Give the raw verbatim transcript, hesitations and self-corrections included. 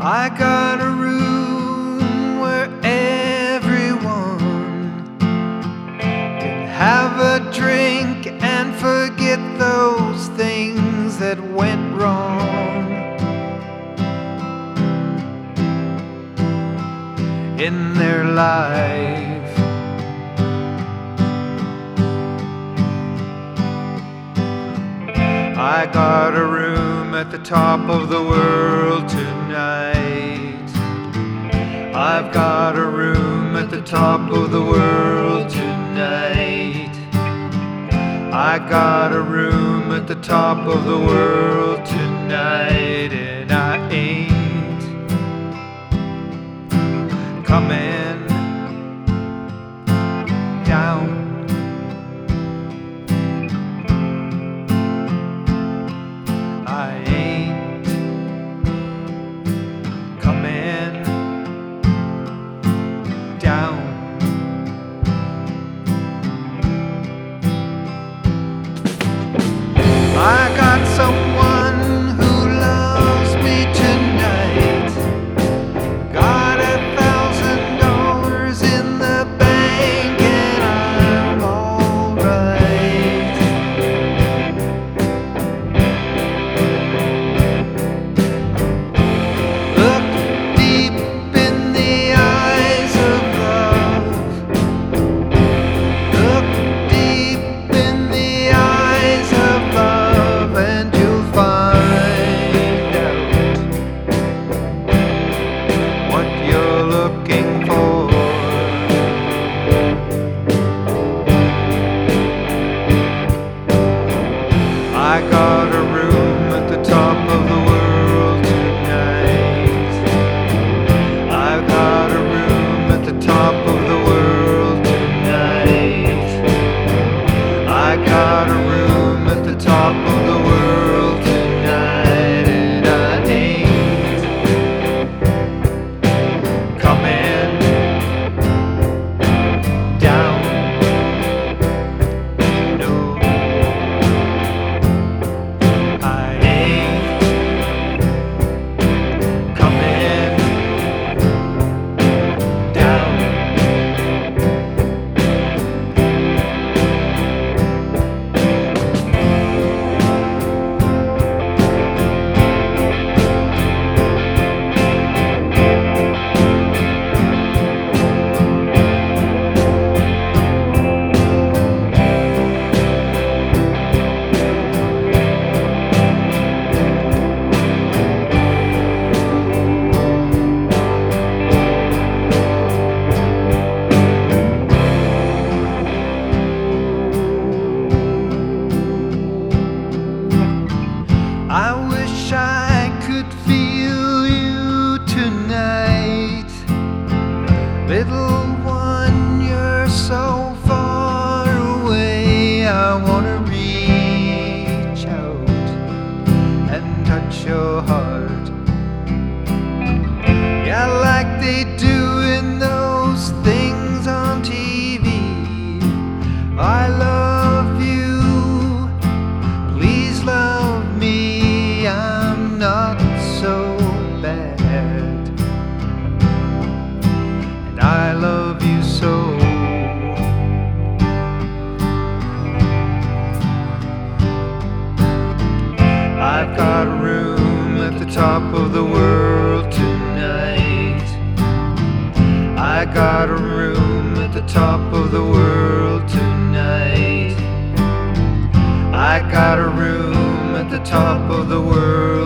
I got a room where everyone can have a drink and forget those things that went wrong in their life. I got a room at the top of the world tonight. I've got a room at the top of the world tonight. I got a room at the top of the world tonight, and I ain't coming down. I ain't coming down. I got someone who loves me tonight. Got a thousand dollars in the bank and I'm alright. Look deep in the eyes of love. Look deep in the eyes of love, and you'll find out what you're looking for. I got a room at the top of the world tonight. I've got a room at the top of the world tonight. I got a room at the top of the world tonight, and I ain't coming down. No, I ain't coming down. I wish I could feel you tonight. Little one, you're so far away. I wanna reach out and touch your heart. Yeah, like they do in those things on T V. I love you, please love me, I'm not so bad, and I love you so. I've got a room at the top of the world tonight. I got a room at the top of the world tonight. I got a room at the top of the world